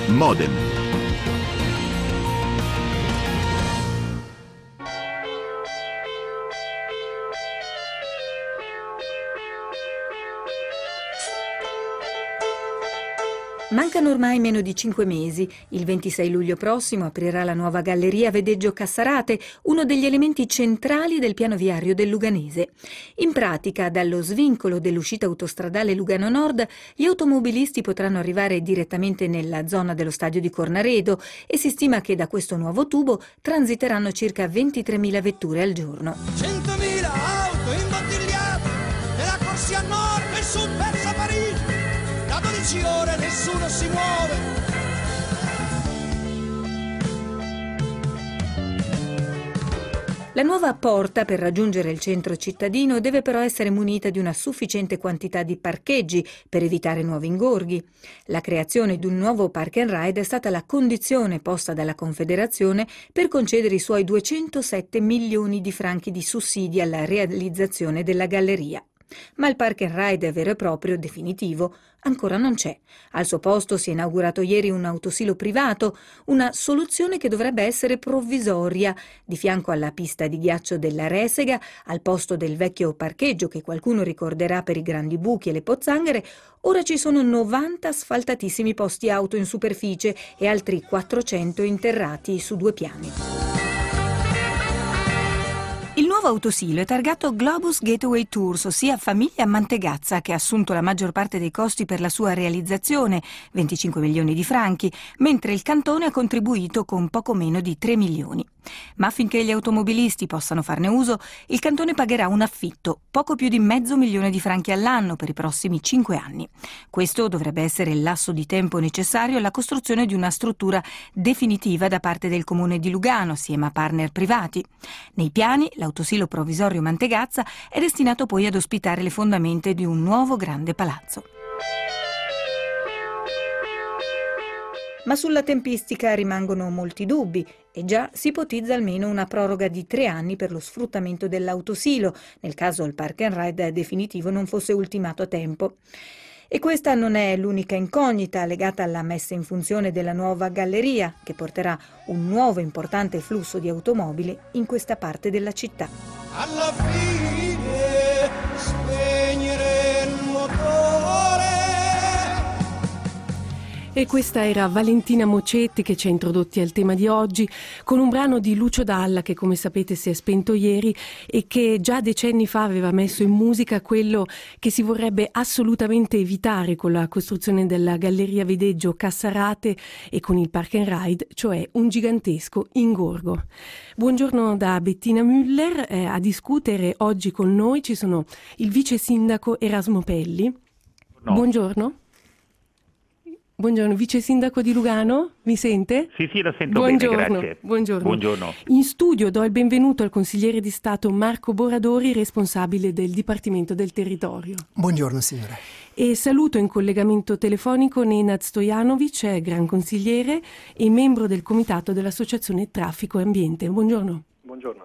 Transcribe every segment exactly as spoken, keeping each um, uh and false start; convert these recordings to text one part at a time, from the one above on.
Modem. Mancano ormai meno di cinque mesi. Il ventisei luglio prossimo aprirà la nuova galleria Vedeggio Cassarate, uno degli elementi centrali del piano viario del Luganese. In pratica, dallo svincolo dell'uscita autostradale Lugano Nord, gli automobilisti potranno arrivare direttamente nella zona dello stadio di Cornaredo e si stima che da questo nuovo tubo transiteranno circa ventitremila vetture al giorno. centomila auto imbottigliate della corsia nord e sud verso Parigi. Da dodici ore nessuno si muove. La nuova porta per raggiungere il centro cittadino deve però essere munita di una sufficiente quantità di parcheggi per evitare nuovi ingorghi. La creazione di un nuovo park and ride è stata la condizione posta dalla Confederazione per concedere i suoi duecentosette milioni di franchi di sussidi alla realizzazione della galleria. Ma il park and ride vero e proprio, definitivo, ancora non c'è. Al suo posto si è inaugurato ieri un autosilo privato, una soluzione che dovrebbe essere provvisoria. Di fianco alla pista di ghiaccio della Resega, al posto del vecchio parcheggio che qualcuno ricorderà per i grandi buchi e le pozzanghere, ora ci sono novanta asfaltatissimi posti auto in superficie e altri quattrocento interrati su due piani. Il nuovo autosilo è targato Globus Gateway Tours, ossia famiglia Mantegazza, che ha assunto la maggior parte dei costi per la sua realizzazione, venticinque milioni di franchi, mentre il cantone ha contribuito con poco meno di tre milioni. Ma affinché gli automobilisti possano farne uso, il cantone pagherà un affitto, poco più di mezzo milione di franchi all'anno per i prossimi cinque anni. Questo dovrebbe essere il lasso di tempo necessario alla costruzione di una struttura definitiva da parte del Comune di Lugano, assieme a partner privati. Nei piani, l'autosilo provvisorio Mantegazza è destinato poi ad ospitare le fondamenta di un nuovo grande palazzo. Ma sulla tempistica rimangono molti dubbi e già si ipotizza almeno una proroga di tre anni per lo sfruttamento dell'autosilo, nel caso il park and ride definitivo non fosse ultimato a tempo. E questa non è l'unica incognita legata alla messa in funzione della nuova galleria, che porterà un nuovo importante flusso di automobili in questa parte della città. Alla fine spegnere il motore. E questa era Valentina Mocetti che ci ha introdotti al tema di oggi con un brano di Lucio Dalla che, come sapete, si è spento ieri e che già decenni fa aveva messo in musica quello che si vorrebbe assolutamente evitare con la costruzione della Galleria Vedeggio Cassarate e con il Park and Ride, cioè un gigantesco ingorgo. Buongiorno da Bettina Müller. Eh, a discutere oggi con noi ci sono il vice sindaco Erasmo Pelli. No. Buongiorno. Buongiorno, vice sindaco di Lugano, mi sente? Sì, sì, la sento Buongiorno. bene, grazie. Buongiorno. Buongiorno. In studio do il benvenuto al consigliere di Stato Marco Boradori, responsabile del Dipartimento del Territorio. Buongiorno signora. E saluto in collegamento telefonico Nenad Stojanovic, gran consigliere e membro del comitato dell'Associazione Traffico e Ambiente. Buongiorno. Buongiorno.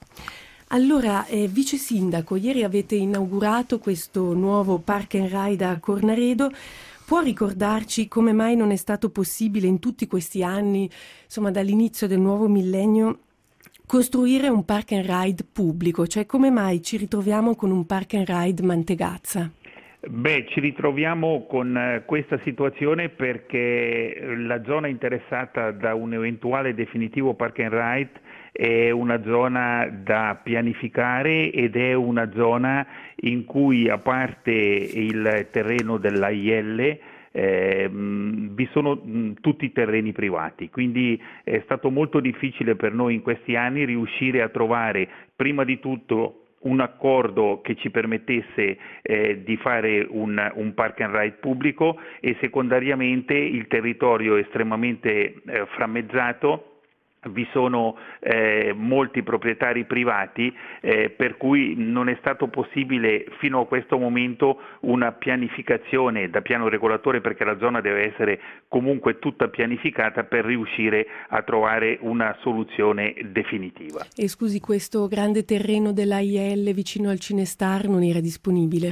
Allora, eh, vice sindaco, ieri avete inaugurato questo nuovo Park and Ride a Cornaredo. Può ricordarci come mai non è stato possibile in tutti questi anni, insomma dall'inizio del nuovo millennio, costruire un park and ride pubblico? Cioè come mai ci ritroviamo con un park and ride Mantegazza? Beh, ci ritroviamo con questa situazione perché la zona interessata da un eventuale definitivo park and ride è una zona da pianificare ed è una zona in cui, a parte il terreno dell'A I L, eh, vi sono mh, tutti terreni privati, quindi è stato molto difficile per noi in questi anni riuscire a trovare prima di tutto un accordo che ci permettesse eh, di fare un, un park and ride pubblico e secondariamente il territorio è estremamente eh, frammezzato. Vi sono eh, molti proprietari privati eh, per cui non è stato possibile fino a questo momento una pianificazione da piano regolatore, perché la zona deve essere comunque tutta pianificata per riuscire a trovare una soluzione definitiva. E scusi, questo grande terreno dell'A I L vicino al Cinestar non era disponibile?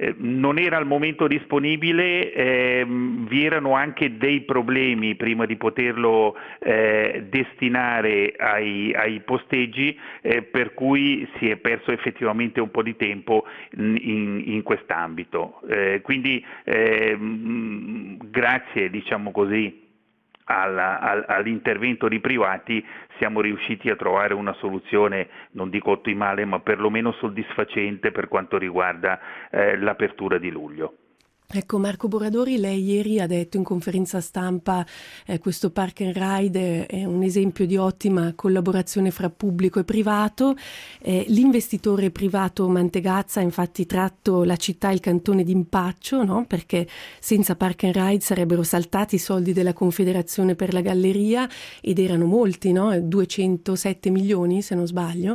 eh, non era al momento disponibile, eh, vi erano anche dei problemi prima di poterlo eh, destinare ai, ai posteggi, eh, per cui si è perso effettivamente un po' di tempo in, in quest'ambito. Eh, quindi eh, grazie, diciamo così, alla, al, all'intervento di privati siamo riusciti a trovare una soluzione, non dico ottimale, ma perlomeno soddisfacente per quanto riguarda eh, l'apertura di luglio. Ecco, Marco Boradori, lei ieri ha detto in conferenza stampa eh, questo Park and Ride è un esempio di ottima collaborazione fra pubblico e privato. Eh, l'investitore privato Mantegazza ha infatti tratto la città e il cantone d'impaccio, no? Perché senza Park and Ride sarebbero saltati i soldi della Confederazione per la Galleria, ed erano molti, no? duecentosette milioni se non sbaglio.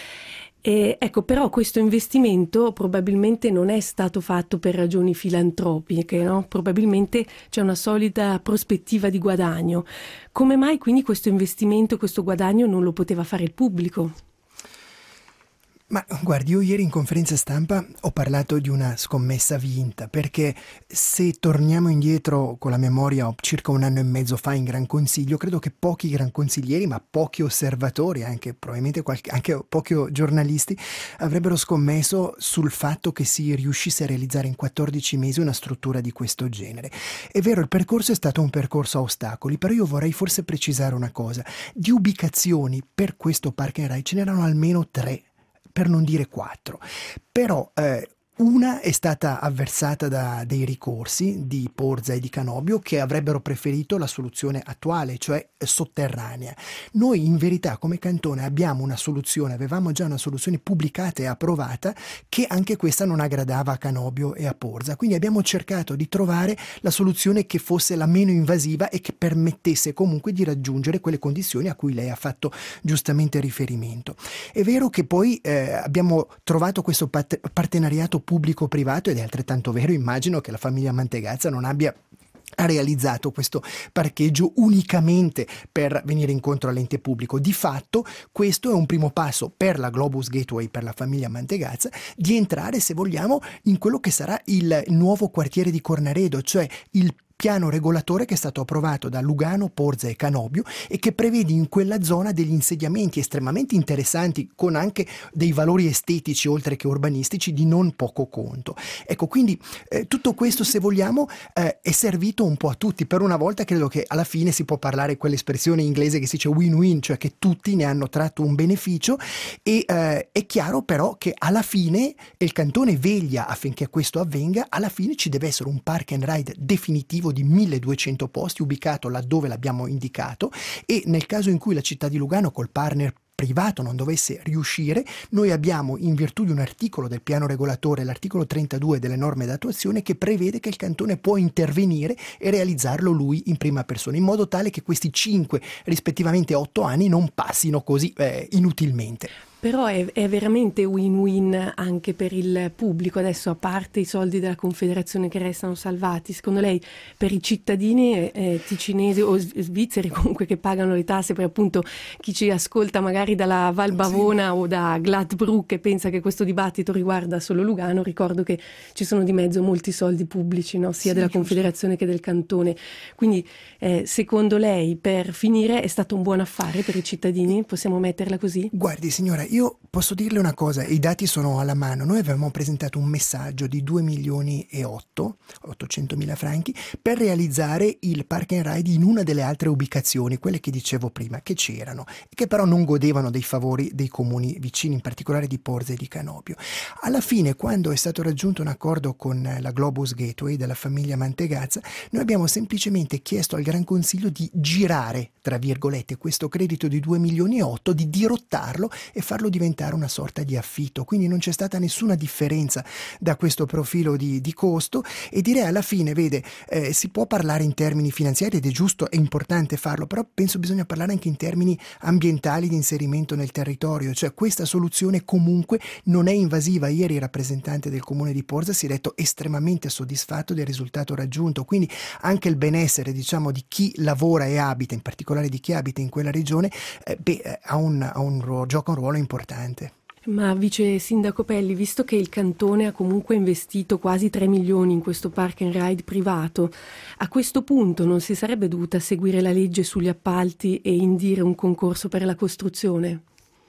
E ecco, però questo investimento probabilmente non è stato fatto per ragioni filantropiche, no? Probabilmente c'è una solida prospettiva di guadagno. Come mai quindi questo investimento, questo guadagno non lo poteva fare il pubblico? Ma guardi, io ieri in conferenza stampa ho parlato di una scommessa vinta, perché se torniamo indietro con la memoria circa un anno e mezzo fa in Gran Consiglio, credo che pochi gran consiglieri, ma pochi osservatori, anche probabilmente qualche, anche pochi giornalisti, avrebbero scommesso sul fatto che si riuscisse a realizzare in quattordici mesi una struttura di questo genere. È vero, il percorso è stato un percorso a ostacoli, però io vorrei forse precisare una cosa. Di ubicazioni per questo Park and Ride ce n'erano almeno tre, per non dire quattro, però eh, una è stata avversata da dei ricorsi di Porza e di Canobio, che avrebbero preferito la soluzione attuale, cioè sotterranea. Noi in verità come cantone abbiamo una soluzione, avevamo già una soluzione pubblicata e approvata, che anche questa non aggradava a Canobio e a Porza, quindi abbiamo cercato di trovare la soluzione che fosse la meno invasiva e che permettesse comunque di raggiungere quelle condizioni a cui lei ha fatto giustamente riferimento. È vero che poi eh, abbiamo trovato questo pat- partenariato pubblico-privato, ed è altrettanto vero, immagino, che la famiglia Mantegazza non abbia ha realizzato questo parcheggio unicamente per venire incontro all'ente pubblico. Di fatto questo è un primo passo per la Globus Gateway, per la famiglia Mantegazza, di entrare, se vogliamo, in quello che sarà il nuovo quartiere di Cornaredo, cioè il piano regolatore che è stato approvato da Lugano, Porza e Canobio, e che prevede in quella zona degli insediamenti estremamente interessanti, con anche dei valori estetici oltre che urbanistici di non poco conto. Ecco, quindi eh, tutto questo, se vogliamo, eh, è servito un po' a tutti. Per una volta credo che alla fine si può parlare quell'espressione inglese che si dice win-win, cioè che tutti ne hanno tratto un beneficio, e eh, è chiaro però che alla fine, e il cantone veglia affinché questo avvenga, alla fine ci deve essere un Park and Ride definitivo di milleduecento posti, ubicato laddove l'abbiamo indicato, e nel caso in cui la città di Lugano col partner privato non dovesse riuscire, noi abbiamo, in virtù di un articolo del piano regolatore, l'articolo trentadue delle norme d'attuazione, che prevede che il cantone può intervenire e realizzarlo lui in prima persona, in modo tale che questi cinque rispettivamente otto anni non passino così eh, inutilmente. Però è, è veramente win-win anche per il pubblico, adesso, a parte i soldi della Confederazione che restano salvati. Secondo lei, per i cittadini eh, ticinesi o svizzeri comunque che pagano le tasse, per appunto chi ci ascolta magari dalla Val Bavona sì. o da Gladbruck e pensa che questo dibattito riguarda solo Lugano, ricordo che ci sono di mezzo molti soldi pubblici, no? sia sì, della giusto. Confederazione che del cantone. Quindi eh, secondo lei, per finire, è stato un buon affare per i cittadini? Possiamo metterla così? Guardi signora, io posso dirle una cosa, i dati sono alla mano. Noi avevamo presentato un messaggio di due milioni e otto, ottocentomila franchi, per realizzare il Park and Ride in una delle altre ubicazioni, quelle che dicevo prima, che c'erano, e che però non godevano dei favori dei comuni vicini, in particolare di Porza e di Canobio. Alla fine, quando è stato raggiunto un accordo con la Globus Gateway della famiglia Mantegazza, noi abbiamo semplicemente chiesto al Gran Consiglio di girare, tra virgolette, questo credito di due milioni e otto, di dirottarlo e farlo diventare una sorta di affitto. Quindi non c'è stata nessuna differenza da questo profilo di, di costo, e direi alla fine, vede, eh, si può parlare in termini finanziari, ed è giusto e importante farlo, però penso bisogna parlare anche in termini ambientali, di inserimento nel territorio, cioè questa soluzione comunque non è invasiva. Ieri il rappresentante del comune di Porza si è detto estremamente soddisfatto del risultato raggiunto, quindi anche il benessere, diciamo, di chi lavora e abita, in particolare di chi abita in quella regione, eh, beh, ha un, ha un ruolo, gioca un ruolo importante. Ma vice sindaco Pelli, visto che il cantone ha comunque investito quasi tre milioni in questo park and ride privato, a questo punto non si sarebbe dovuta seguire la legge sugli appalti e indire un concorso per la costruzione?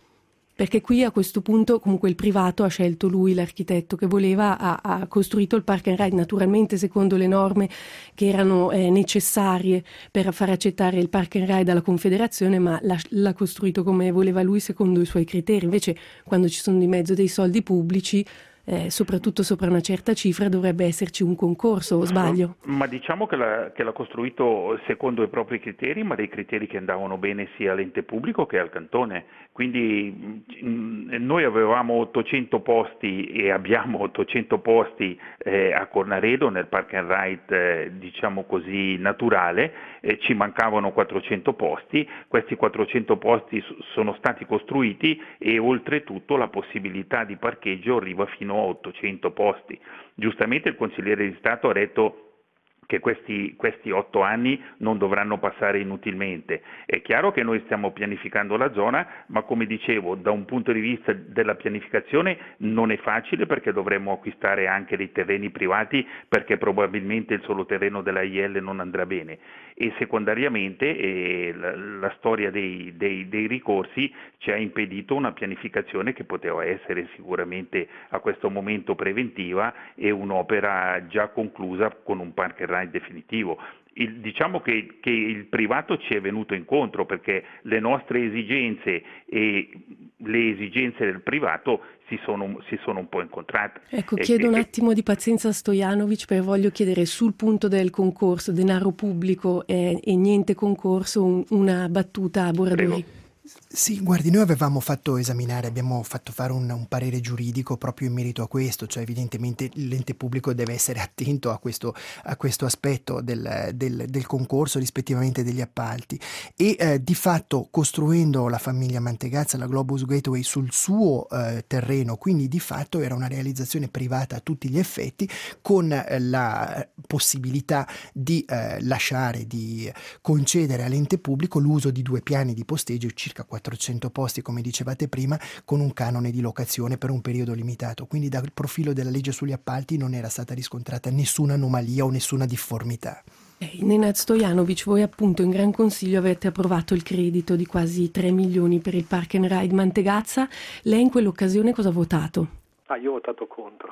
Perché qui a questo punto comunque il privato ha scelto lui, l'architetto che voleva, ha, ha costruito il park and ride naturalmente secondo le norme che erano eh, necessarie per far accettare il park and ride alla Confederazione, ma l'ha, l'ha costruito come voleva lui secondo i suoi criteri. Invece quando ci sono di mezzo dei soldi pubblici, eh, soprattutto sopra una certa cifra, dovrebbe esserci un concorso, o sbaglio? Ma diciamo che l'ha, che l'ha costruito secondo i propri criteri, ma dei criteri che andavano bene sia all'ente pubblico che al cantone. Quindi mh, noi avevamo ottocento posti e abbiamo ottocento posti eh, a Cornaredo nel park and ride, eh, diciamo così, naturale, eh, ci mancavano quattrocento posti, questi quattrocento posti sono stati costruiti e oltretutto la possibilità di parcheggio arriva fino a ottocento posti. Giustamente il consigliere di Stato ha detto che questi, questi otto anni non dovranno passare inutilmente. È chiaro che noi stiamo pianificando la zona, ma come dicevo, da un punto di vista della pianificazione non è facile perché dovremmo acquistare anche dei terreni privati perché probabilmente il solo terreno della I L non andrà bene. E secondariamente eh, la, la storia dei, dei, dei ricorsi ci ha impedito una pianificazione che poteva essere sicuramente a questo momento preventiva e un'opera già conclusa con un park and ride definitivo. Il, diciamo che, che il privato ci è venuto incontro perché le nostre esigenze e le esigenze del privato si sono, si sono un po' incontrate. Ecco, e, chiedo e, un attimo di pazienza a Stojanovic perché voglio chiedere sul punto del concorso, denaro pubblico e, e niente concorso, un, una battuta a Boradori. Prego. Sì, guardi, noi avevamo fatto esaminare, abbiamo fatto fare un, un parere giuridico proprio in merito a questo, cioè evidentemente l'ente pubblico deve essere attento a questo, a questo aspetto del, del, del concorso rispettivamente degli appalti e eh, di fatto costruendo la famiglia Mantegazza, la Globus Gateway sul suo eh, terreno, quindi di fatto era una realizzazione privata a tutti gli effetti con eh, la possibilità di eh, lasciare, di concedere all'ente pubblico l'uso di due piani di posteggio circa quattrocento posti, come dicevate prima, con un canone di locazione per un periodo limitato. Quindi dal profilo della legge sugli appalti non era stata riscontrata nessuna anomalia o nessuna difformità. Nenad Stojanovic, voi appunto in Gran Consiglio avete approvato il credito di quasi tre milioni per il Park and Ride Mantegazza. Lei in quell'occasione cosa ha votato? Ah, io ho votato contro.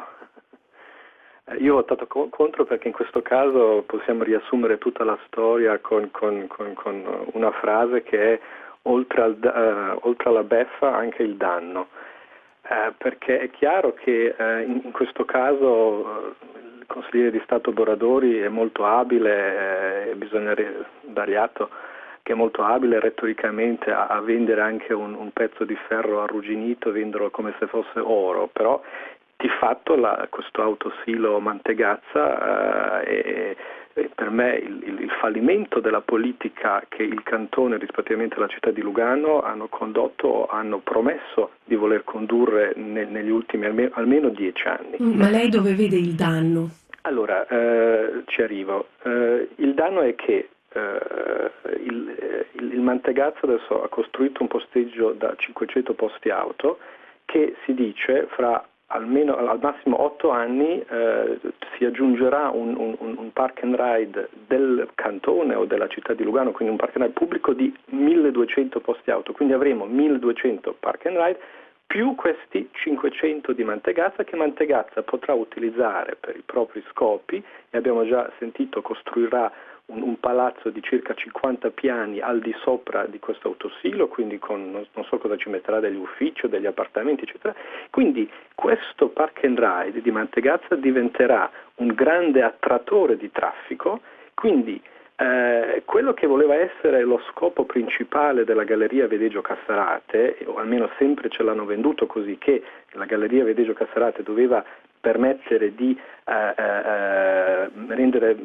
Io ho votato co- contro perché in questo caso possiamo riassumere tutta la storia con, con, con, con una frase che è oltre, al, uh, oltre alla beffa anche il danno, uh, perché è chiaro che uh, in, in questo caso uh, il consigliere di Stato Boradori è molto abile e uh, bisogna re- dargli atto che è molto abile retoricamente a, a vendere anche un, un pezzo di ferro arrugginito, venderlo come se fosse oro, però di fatto la, questo autosilo Mantegazza uh, è per me il, il, il fallimento della politica che il cantone rispettivamente alla città di Lugano hanno condotto, hanno promesso di voler condurre ne, negli ultimi almeno, almeno dieci anni. Ma lei dove vede il danno? Allora, eh, ci arrivo. Eh, il danno è che eh, il, il, il Mantegazza adesso ha costruito un posteggio da cinquecento posti auto che si dice fra almeno al massimo otto anni eh, si aggiungerà un, un, un park and ride del cantone o della città di Lugano, quindi un park and ride pubblico di milleduecento posti auto, quindi avremo milleduecento park and ride più questi cinquecento di Mantegazza che Mantegazza potrà utilizzare per i propri scopi e abbiamo già sentito costruirà un, un palazzo di circa cinquanta piani al di sopra di questo autosilo, quindi con non, non so cosa ci metterà, degli uffici, degli appartamenti eccetera. Quindi questo park and ride di Mantegazza diventerà un grande attrattore di traffico, quindi Eh, quello che voleva essere lo scopo principale della Galleria Vedeggio Cassarate, o almeno sempre ce l'hanno venduto così, che la Galleria Vedeggio Cassarate doveva permettere di eh, eh, rendere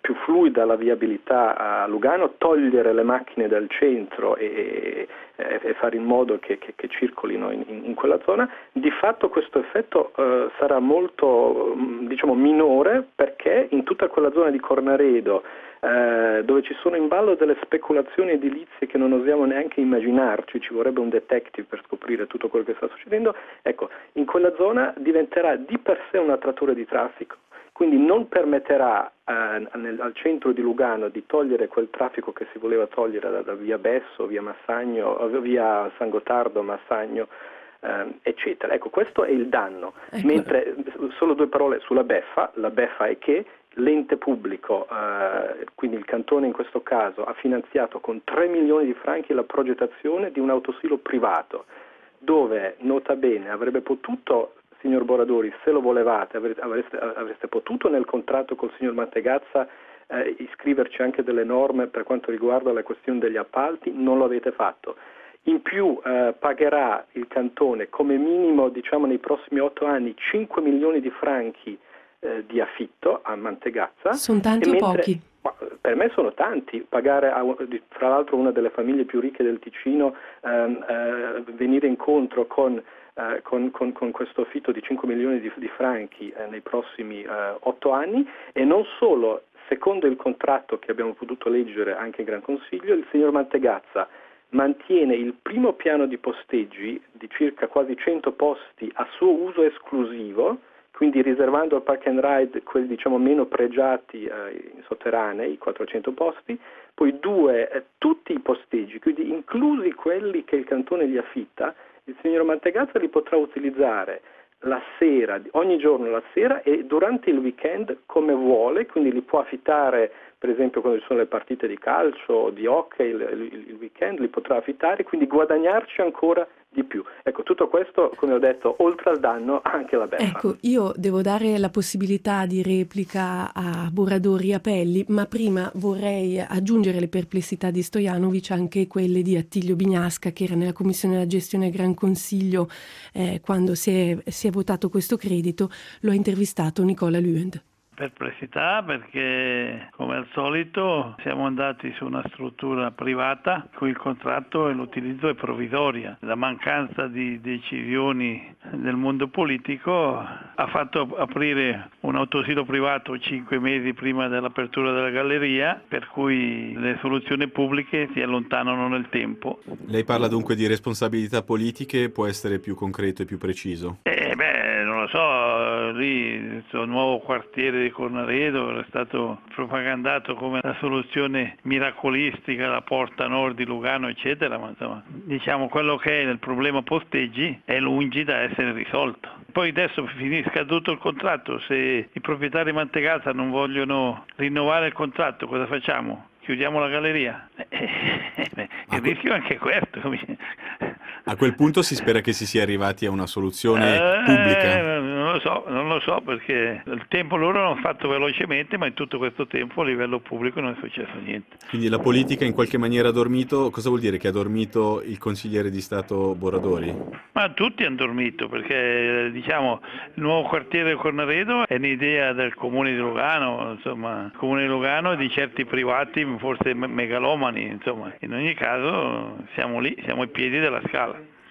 più fluida la viabilità a Lugano, togliere le macchine dal centro e, e, e fare in modo che, che, che circolino in, in quella zona. Di fatto questo effetto eh, sarà molto diciamo minore, perché in tutta quella zona di Cornaredo, eh, dove ci sono in ballo delle speculazioni edilizie che non osiamo neanche immaginarci, ci vorrebbe un detective per scoprire tutto quello che sta succedendo, ecco, in quella zona diventerà di per sé un attrattore di traffico, quindi non permetterà eh, nel, al centro di Lugano di togliere quel traffico che si voleva togliere da, da via Besso, via Massagno, via San Gottardo, Massagno, eh, eccetera. Ecco, questo è il danno. Ecco. Mentre, solo due parole sulla beffa, la beffa è che l'ente pubblico, eh, quindi il cantone in questo caso, ha finanziato con tre milioni di franchi la progettazione di un autosilo privato, dove, nota bene, avrebbe potuto, signor Boradori, se lo volevate, avreste, avreste potuto nel contratto col signor Mantegazza eh, iscriverci anche delle norme per quanto riguarda la questione degli appalti, non lo avete fatto. In più eh, pagherà il cantone come minimo, diciamo, nei prossimi otto anni cinque milioni di franchi eh, di affitto a Mantegazza. Sono tanti o mentre, pochi? Per me sono tanti. Pagare, a, fra l'altro, una delle famiglie più ricche del Ticino, ehm, eh, venire incontro con Uh, con, con, con questo affitto di cinque milioni di, di franchi uh, nei prossimi otto uh, anni, e non solo, secondo il contratto che abbiamo potuto leggere anche in Gran Consiglio, il signor Mantegazza mantiene il primo piano di posteggi di circa quasi cento posti a suo uso esclusivo, quindi riservando al Park and Ride quelli diciamo meno pregiati uh, in sotterranei, i quattrocento posti, poi due, eh, tutti i posteggi, quindi inclusi quelli che il cantone gli affitta, il signor Mantegazza li potrà utilizzare la sera, ogni giorno la sera e durante il weekend come vuole, quindi li può affittare per esempio quando ci sono le partite di calcio o di hockey, il, il, il weekend li potrà affittare, quindi guadagnarci ancora di più. Ecco, tutto questo, come ho detto, oltre al danno anche la beffa. Ecco, io devo dare la possibilità di replica a Boradori e Apelli, ma prima vorrei aggiungere le perplessità di Stojanovic, anche quelle di Attilio Bignasca, che era nella Commissione della Gestione Gran Consiglio eh, quando si è, si è votato questo credito. Lo ha intervistato Nicola Luend. Perplessità perché, come al solito, siamo andati su una struttura privata cui il contratto e l'utilizzo è provvisoria. La mancanza di decisioni del mondo politico ha fatto aprire un autosilo privato cinque mesi prima dell'apertura della galleria, per cui le soluzioni pubbliche si allontanano nel tempo. Lei parla dunque di responsabilità politiche, può essere più concreto e più preciso? Eh beh, non lo so, lì questo nuovo quartiere di Cornaredo era stato propagandato come la soluzione miracolistica, la porta nord di Lugano, eccetera, ma insomma, diciamo quello che è il problema posteggi è lungi da essere risolto. Poi adesso finisca tutto il contratto, se i proprietari Mantegazza non vogliono rinnovare il contratto, cosa facciamo? Chiudiamo la galleria? Eh, eh, il rischio è anche questo. A quel punto si spera che si sia arrivati a una soluzione eh, pubblica? Non lo so, non lo so perché il tempo loro l'hanno fatto velocemente, ma in tutto questo tempo a livello pubblico non è successo niente. Quindi la politica in qualche maniera ha dormito? Cosa vuol dire che ha dormito il consigliere di Stato Boradori? Ma tutti hanno dormito perché diciamo il nuovo quartiere di Cornaredo è un'idea del comune di Lugano, insomma, il comune di Lugano e di certi privati forse megalomani, insomma, in ogni caso siamo lì, siamo ai piedi della scala.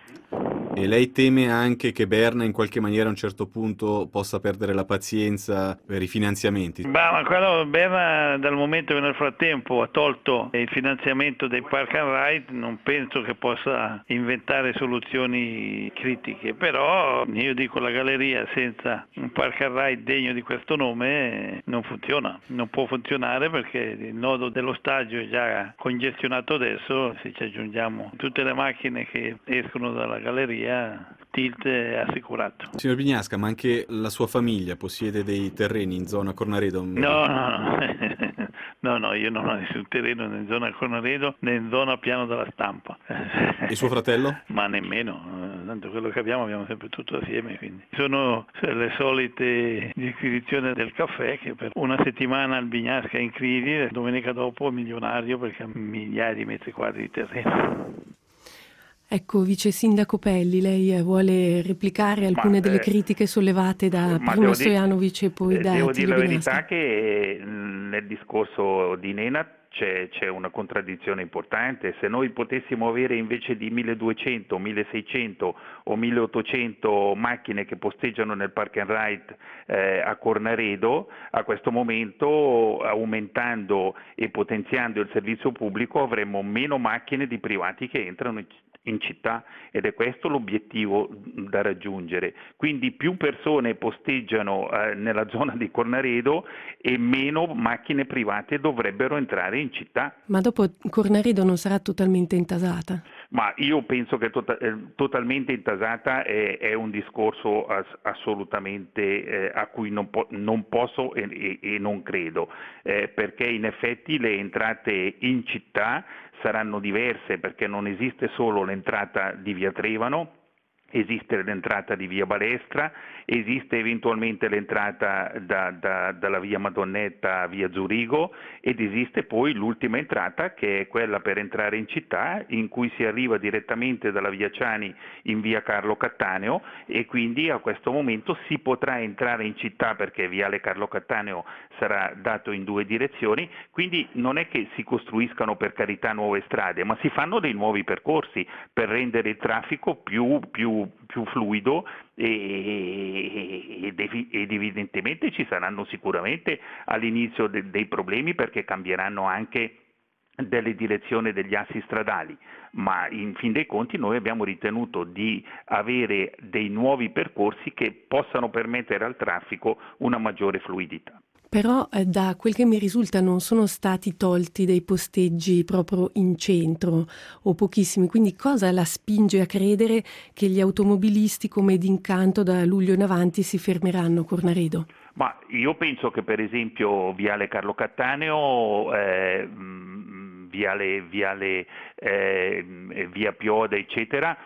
E lei teme anche che Berna in qualche maniera a un certo punto possa perdere la pazienza per i finanziamenti? Beh, ma quello Berna dal momento che nel frattempo ha tolto il finanziamento dei Park and Ride non penso che possa inventare soluzioni critiche, però io dico la galleria senza un Park and Ride degno di questo nome non funziona, non può funzionare perché il nodo dello stagio è già congestionato adesso, se ci aggiungiamo tutte le macchine che escono dalla galleria tilt è assicurato. Signor Bignasca, ma anche la sua famiglia possiede dei terreni in zona Cornaredo? No, no, no, no, no, io non ho nessun terreno né in zona Cornaredo né in zona Piano della Stampa. E suo fratello? Ma nemmeno, tanto quello che abbiamo abbiamo sempre tutto assieme, quindi sono le solite disquisizioni del caffè che per una settimana il Bignasca è in crisi, domenica dopo è milionario perché ha migliaia di metri quadri di terreno. Ecco, vice sindaco Pelli, lei vuole replicare alcune ma, delle eh, critiche sollevate da prima Stojanovic e poi da Devo Attilio dire la Benaschi. verità che nel discorso di Nenad C'è, c'è una contraddizione importante. Se noi potessimo avere invece di milleduecento, milleseicento o milleottocento macchine che posteggiano nel park and ride eh, a Cornaredo, a questo momento, aumentando e potenziando il servizio pubblico, avremmo meno macchine di privati che entrano in in città, ed è questo l'obiettivo da raggiungere. Quindi più persone posteggiano eh, nella zona di Cornaredo e meno macchine private dovrebbero entrare in città. Ma dopo Cornaredo non sarà totalmente intasata? Ma io penso che to- eh, totalmente intasata è, è un discorso as- assolutamente eh, a cui non, po- non posso e, e, e non credo, eh, perché in effetti le entrate in città saranno diverse, perché non esiste solo l'entrata di Via Trevano, esiste l'entrata di Via Balestra, esiste eventualmente l'entrata da, da, dalla Via Madonnetta a Via Zurigo, ed esiste poi l'ultima entrata che è quella per entrare in città, in cui si arriva direttamente dalla Via Ciani in Via Carlo Cattaneo, e quindi a questo momento si potrà entrare in città perché Viale Carlo Cattaneo sarà dato in due direzioni. Quindi non è che si costruiscano per carità nuove strade, ma si fanno dei nuovi percorsi per rendere il traffico più, più più fluido e, ed, ed evidentemente ci saranno sicuramente all'inizio de, dei problemi, perché cambieranno anche delle direzioni degli assi stradali, ma in fin dei conti noi abbiamo ritenuto di avere dei nuovi percorsi che possano permettere al traffico una maggiore fluidità. Però eh, da quel che mi risulta non sono stati tolti dei posteggi proprio in centro, o pochissimi, quindi cosa la spinge a credere che gli automobilisti come d'Incanto da luglio in avanti si fermeranno a Cornaredo? Ma io penso che per esempio Viale Carlo Cattaneo, eh, Viale, Viale eh, Via Pioda eccetera,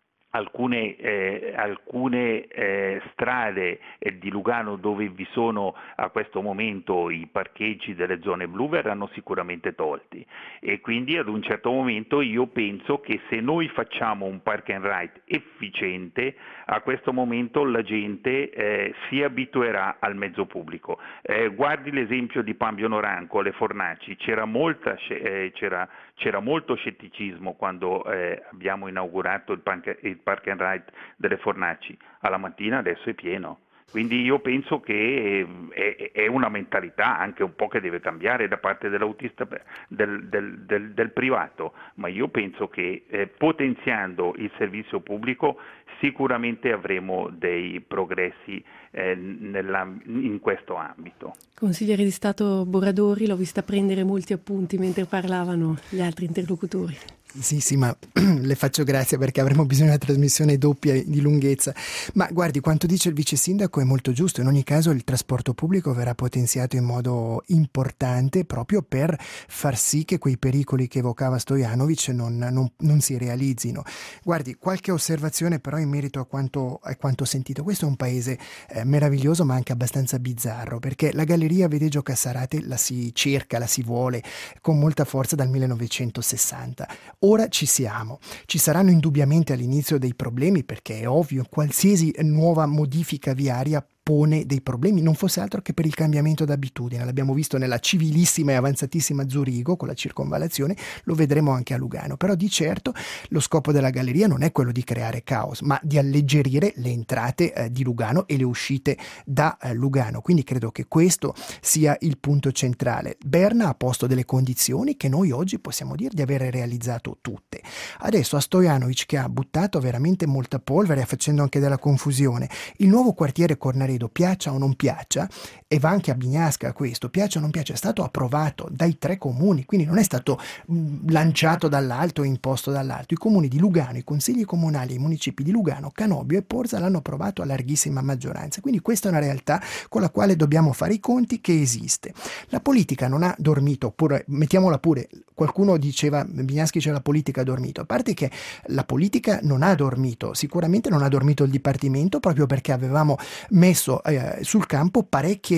Alcune, eh, alcune eh, strade eh, di Lugano dove vi sono a questo momento i parcheggi delle zone blu verranno sicuramente tolti, e quindi ad un certo momento io penso che se noi facciamo un park and ride efficiente, a questo momento la gente eh, si abituerà al mezzo pubblico. Eh, guardi l'esempio di Pambio Noranco alle Fornaci, c'era, molta, eh, c'era, c'era molto scetticismo quando eh, abbiamo inaugurato il park, il park and ride delle Fornaci. Alla mattina adesso è pieno. Quindi io penso che è, è una mentalità anche un po' che deve cambiare da parte dell'autista, del, del, del, del privato, ma io penso che eh, potenziando il servizio pubblico sicuramente avremo dei progressi eh, nella, in questo ambito. Consigliere di Stato Boradori, l'ho vista prendere molti appunti mentre parlavano gli altri interlocutori. Sì, sì, ma le faccio grazia perché avremo bisogno di una trasmissione doppia di lunghezza. Ma guardi, quanto dice il vice sindaco è molto giusto. In ogni caso il trasporto pubblico verrà potenziato in modo importante proprio per far sì che quei pericoli che evocava Stojanovic non, non, non si realizzino. Guardi, qualche osservazione però in merito a quanto, a quanto sentito. Questo è un paese eh, meraviglioso ma anche abbastanza bizzarro, perché la galleria Vedeggio Cassarate la si cerca, la si vuole con molta forza dal millenovecentosessanta. Ora ci siamo, ci saranno indubbiamente all'inizio dei problemi, perché è ovvio, qualsiasi nuova modifica viaria pone dei problemi, non fosse altro che per il cambiamento d'abitudine. L'abbiamo visto nella civilissima e avanzatissima Zurigo con la circonvallazione, lo vedremo anche a Lugano. Però di certo lo scopo della galleria non è quello di creare caos, ma di alleggerire le entrate eh, di Lugano e le uscite da eh, Lugano. Quindi credo che questo sia il punto centrale. Berna ha posto delle condizioni che noi oggi possiamo dire di avere realizzato tutte. Adesso a Stojanovic, che ha buttato veramente molta polvere facendo anche della confusione, il nuovo quartiere Cornaredo, piaccia o non piaccia, e va anche a Bignasca questo, piaccia o non piaccia, è stato approvato dai tre comuni, quindi non è stato mh, lanciato dall'alto e imposto dall'alto. I comuni di Lugano, i consigli comunali e i municipi di Lugano, Canobbio e Porza l'hanno approvato a larghissima maggioranza, quindi questa è una realtà con la quale dobbiamo fare i conti, che esiste. La politica non ha dormito, oppure mettiamola pure, qualcuno diceva Bignaschi c'è la politica ha dormito, a parte che la politica non ha dormito, sicuramente non ha dormito il Dipartimento, proprio perché avevamo messo eh, sul campo parecchie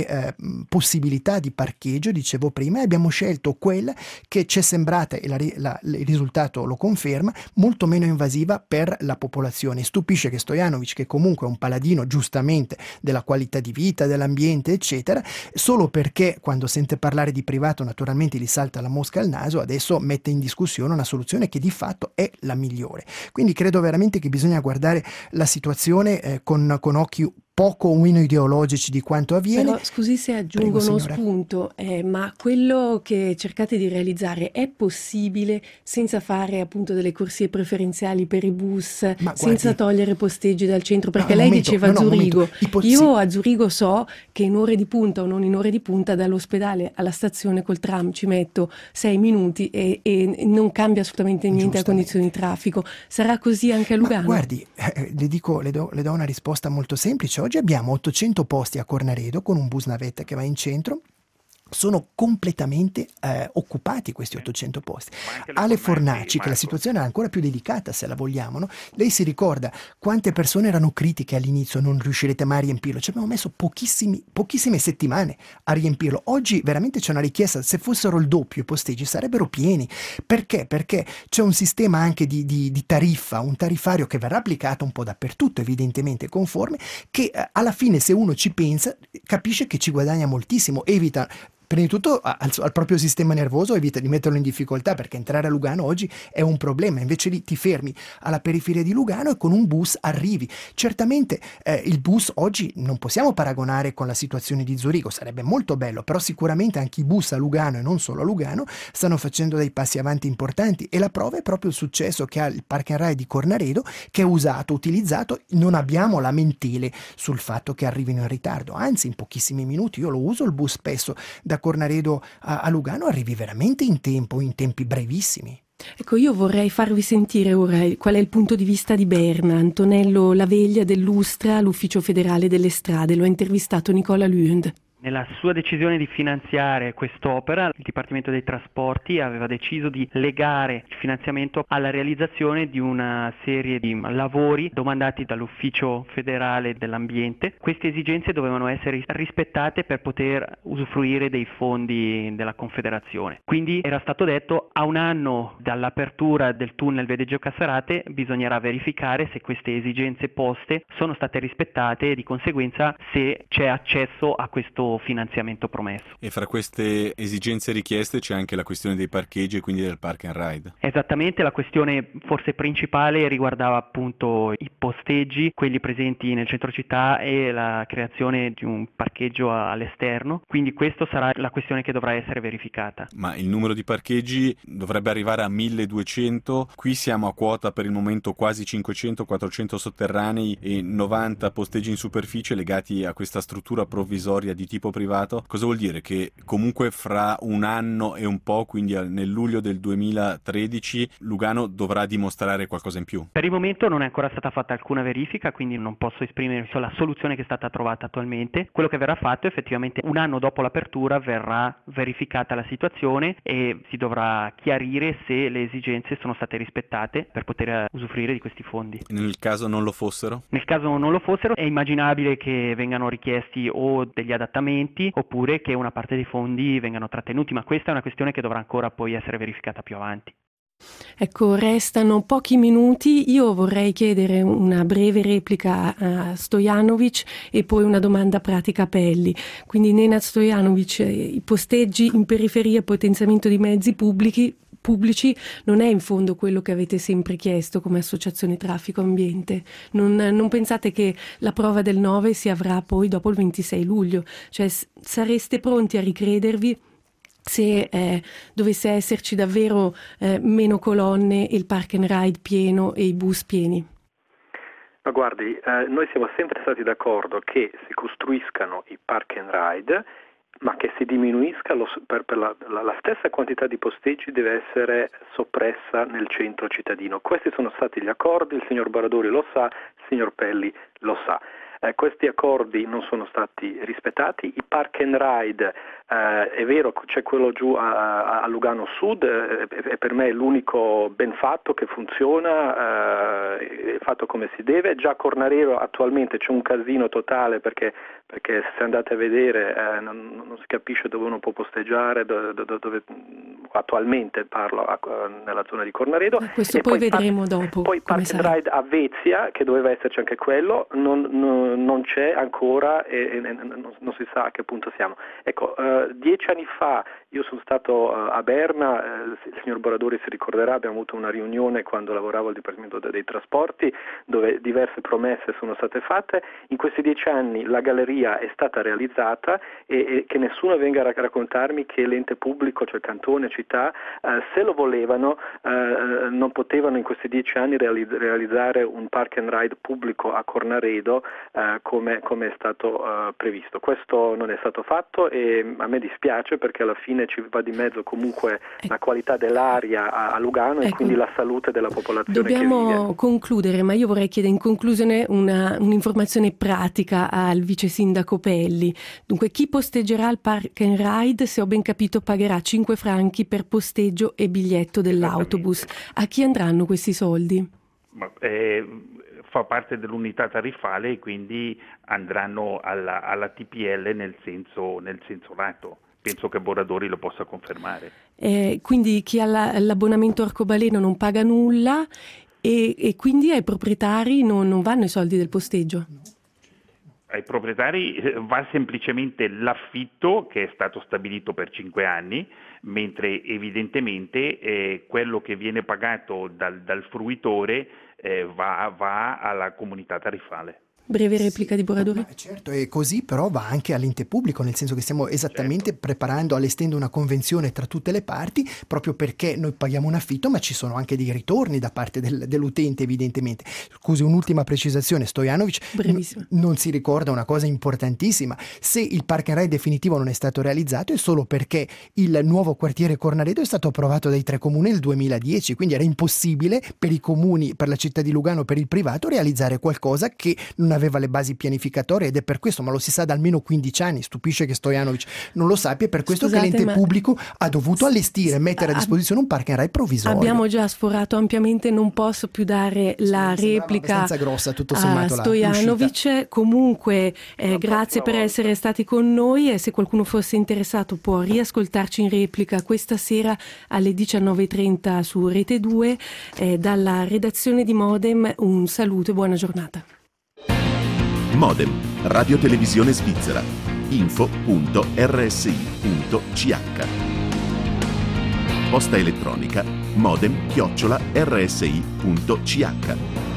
due eh, possibilità di parcheggio, dicevo prima, e abbiamo scelto quella che ci è sembrata, e la, la, il risultato lo conferma, molto meno invasiva per la popolazione. Stupisce che Stojanovic, che comunque è un paladino giustamente della qualità di vita, dell'ambiente, eccetera, solo perché quando sente parlare di privato naturalmente gli salta la mosca al naso, adesso mette in discussione una soluzione che di fatto è la migliore. Quindi credo veramente che bisogna guardare la situazione eh, con, con occhi poco meno ideologici di quanto avviene. Però scusi se aggiungo Prego, uno signora. spunto, eh, ma quello che cercate di realizzare è possibile senza fare appunto delle corsie preferenziali per i bus, Ma senza guardi, togliere posteggi dal centro? Perché no, un lei momento, diceva no, no, un Zurigo. momento. I po- Io sì. a Zurigo so che in ore di punta o non in ore di punta dall'ospedale alla stazione col tram ci metto sei minuti e, e non cambia assolutamente niente a condizioni di traffico. Sarà così anche a Lugano? Ma guardi, eh, le dico, le do, le do una risposta molto semplice. Oggi abbiamo ottocento posti a Cornaredo con un bus navetta che va in centro. Sono completamente eh, occupati questi ottocento posti. Ale Fornaci, che la situazione era ancora più delicata se la vogliamo, no? Lei si ricorda quante persone erano critiche all'inizio, non riuscirete mai a riempirlo, ci abbiamo messo pochissimi, pochissime settimane a riempirlo. Oggi veramente c'è una richiesta, se fossero il doppio i posteggi sarebbero pieni. Perché? Perché c'è un sistema anche di, di, di tariffa, un tariffario che verrà applicato un po' dappertutto, evidentemente conforme, che eh, alla fine, se uno ci pensa, capisce che ci guadagna moltissimo, evita prima di tutto al, al proprio sistema nervoso, evita di metterlo in difficoltà, perché entrare a Lugano oggi è un problema. Invece lì ti fermi alla periferia di Lugano e con un bus arrivi. Certamente eh, il bus oggi non possiamo paragonare con la situazione di Zurigo, sarebbe molto bello, però sicuramente anche i bus a Lugano e non solo a Lugano stanno facendo dei passi avanti importanti, e la prova è proprio il successo che ha il Park and Ride di Cornaredo, che è usato, utilizzato. Non abbiamo lamentele sul fatto che arrivino in ritardo, anzi in pochissimi minuti. Io lo uso il bus spesso da Cornaredo a, a Lugano, arrivi veramente in tempo, in tempi brevissimi. Ecco, io vorrei farvi sentire ora qual è il punto di vista di Berna. Antonello Laveglia dell'Ustra, l'Ufficio Federale delle Strade, lo ha intervistato Nicola Lund. Nella sua decisione di finanziare quest'opera, il Dipartimento dei Trasporti aveva deciso di legare il finanziamento alla realizzazione di una serie di lavori domandati dall'Ufficio Federale dell'Ambiente. Queste esigenze dovevano essere rispettate per poter usufruire dei fondi della Confederazione. Quindi era stato detto: a un anno dall'apertura del tunnel Vedeggio Cassarate bisognerà verificare se queste esigenze poste sono state rispettate e di conseguenza se c'è accesso a questo finanziamento promesso. E fra queste esigenze richieste c'è anche la questione dei parcheggi e quindi del park and ride. Esattamente, la questione forse principale riguardava appunto i posteggi, quelli presenti nel centro città, e la creazione di un parcheggio all'esterno, quindi questa sarà la questione che dovrà essere verificata. Ma il numero di parcheggi dovrebbe arrivare a milleduecento, qui siamo a quota per il momento quasi cinquecento quattrocento sotterranei e novanta posteggi in superficie legati a questa struttura provvisoria di tipo privato. Cosa vuol dire? Che comunque fra un anno e un po', quindi nel luglio del duemilatredici, Lugano dovrà dimostrare qualcosa in più? Per il momento non è ancora stata fatta alcuna verifica, quindi non posso esprimere sulla soluzione che è stata trovata attualmente. Quello che verrà fatto effettivamente un anno dopo l'apertura verrà verificata la situazione e si dovrà chiarire se le esigenze sono state rispettate per poter usufruire di questi fondi. Nel caso non lo fossero? Nel caso non lo fossero è immaginabile che vengano richiesti o degli adattamenti oppure che una parte dei fondi vengano trattenuti, ma questa è una questione che dovrà ancora poi essere verificata più avanti. Ecco, restano pochi minuti. Io vorrei chiedere una breve replica a Stojanovic e poi una domanda pratica a Pelli. Quindi Nenad Stojanovic, i posteggi in periferia, potenziamento di mezzi pubblici pubblici non è in fondo quello che avete sempre chiesto come associazione Traffico Ambiente. Non, non pensate che la prova del nove si avrà poi dopo il ventisei luglio? Cioè s- sareste pronti a ricredervi se eh, dovesse esserci davvero eh, meno colonne, il park and ride pieno e i bus pieni? Ma guardi, eh, noi siamo sempre stati d'accordo che si costruiscano i park and ride, ma che si diminuisca lo, per, per la, la, la stessa quantità di posteggi deve essere soppressa nel centro cittadino. Questi sono stati gli accordi, il signor Baradori lo sa, il signor Pelli lo sa. Eh, questi accordi non sono stati rispettati. I park and ride, eh, è vero, c'è quello giù a, a Lugano Sud, eh, è per me l'unico ben fatto che funziona, eh, è fatto come si deve. Già a Cornarero attualmente c'è un casino totale perché, perché se andate a vedere eh, non, non si capisce dove uno può posteggiare, dove, dove attualmente parlo a, nella zona di Cornaredo. Questo e poi, poi vedremo park, dopo. Poi park and ride a Vezia, che doveva esserci anche quello, non, non, non c'è ancora e, e non, non si sa a che punto siamo. Ecco, eh, dieci anni fa io sono stato uh, a Berna, eh, il signor Boradori si ricorderà, abbiamo avuto una riunione quando lavoravo al Dipartimento dei Trasporti dove diverse promesse sono state fatte. In questi dieci anni la galleria è stata realizzata e, e che nessuno venga a raccontarmi che l'ente pubblico, cioè cantone, città, eh, se lo volevano eh, non potevano in questi dieci anni realizz- realizzare un park and ride pubblico a Cornaredo eh, come, come è stato eh, previsto. Questo non è stato fatto e a me dispiace perché alla fine ci va di mezzo comunque la qualità dell'aria a, a Lugano ecco. E quindi la salute della popolazione. Dobbiamo che vive. concludere, ma io vorrei chiedere in conclusione una, un'informazione pratica al vice sindaco Pelli. Dunque, chi posteggerà il park and ride, se ho ben capito, pagherà cinque franchi per posteggio e biglietto dell'autobus. A chi andranno questi soldi? Ma, eh, fa parte dell'unità tariffale e quindi andranno alla, alla T P L nel senso, nel senso lato. Penso che Boradori lo possa confermare. Eh, quindi chi ha la, l'abbonamento arcobaleno non paga nulla e, e quindi ai proprietari non, non vanno i soldi del posteggio? Ai proprietari va semplicemente l'affitto che è stato stabilito per cinque anni, mentre evidentemente eh, quello che viene pagato dal, dal fruitore eh, va, va alla comunità tariffale. Breve replica di Boradori. Certo, e così però va anche all'ente pubblico, nel senso che stiamo esattamente certo. preparando, allestendo una convenzione tra tutte le parti, proprio perché noi paghiamo un affitto, ma ci sono anche dei ritorni da parte del, dell'utente evidentemente. Scusi, un'ultima precisazione, Stojanovic n- non si ricorda una cosa importantissima: se il park and ride definitivo non è stato realizzato è solo perché il nuovo quartiere Cornaredo è stato approvato dai tre comuni nel duemiladieci, quindi era impossibile per i comuni, per la città di Lugano, per il privato realizzare qualcosa che non aveva le basi pianificatorie, ed è per questo, ma lo si sa da almeno quindici anni, stupisce che Stojanovic non lo sappia, per questo Scusate, che l'ente pubblico ha dovuto allestire e mettere a disposizione un park and ride provvisorio. Abbiamo già sforato ampiamente, non posso più dare sì, la replica abbastanza grossa, tutto sommato, a Stojanovic. Comunque eh, grazie per essere stati con noi e se qualcuno fosse interessato può riascoltarci in replica questa sera alle diciannove e trenta su Rete due. Eh, dalla redazione di Modem un saluto e buona giornata. Modem, Radio Televisione Svizzera, info punto erre esse i punto ci acca. Posta elettronica modem chiocciola erre esse i punto ci acca.